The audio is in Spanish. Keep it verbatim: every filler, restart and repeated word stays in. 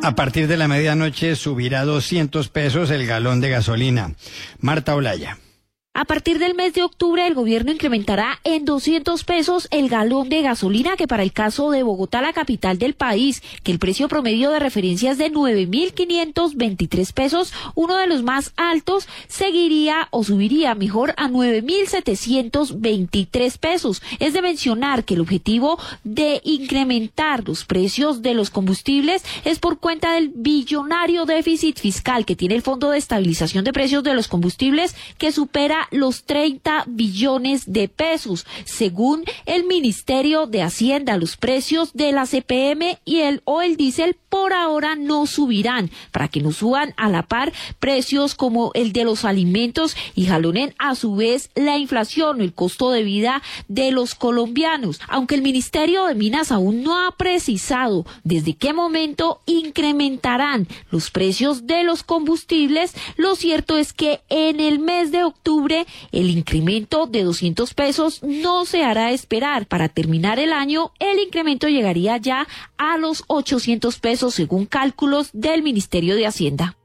A partir de la medianoche subirá doscientos pesos el galón de gasolina. Marta Olaya. A partir del mes de octubre, el gobierno incrementará en doscientos pesos el galón de gasolina, que para el caso de Bogotá, la capital del país, que el precio promedio de referencia es de nueve mil quinientos veintitrés pesos, uno de los más altos, seguiría o subiría mejor a nueve mil setecientos veintitrés pesos. Es de mencionar que el objetivo de incrementar los precios de los combustibles es por cuenta del billonario déficit fiscal que tiene el Fondo de Estabilización de Precios de los Combustibles, que supera los treinta billones de pesos. Según el Ministerio de Hacienda, los precios de la C P M y el o el diésel por ahora no subirán, para que no suban a la par precios como el de los alimentos y jalonen a su vez la inflación o el costo de vida de los colombianos. Aunque el Ministerio de Minas aún no ha precisado desde qué momento incrementarán los precios de los combustibles, lo cierto es que en el mes de octubre el incremento de doscientos pesos no se hará esperar. Para terminar el año, el incremento llegaría ya a los ochocientos pesos según cálculos del Ministerio de Hacienda.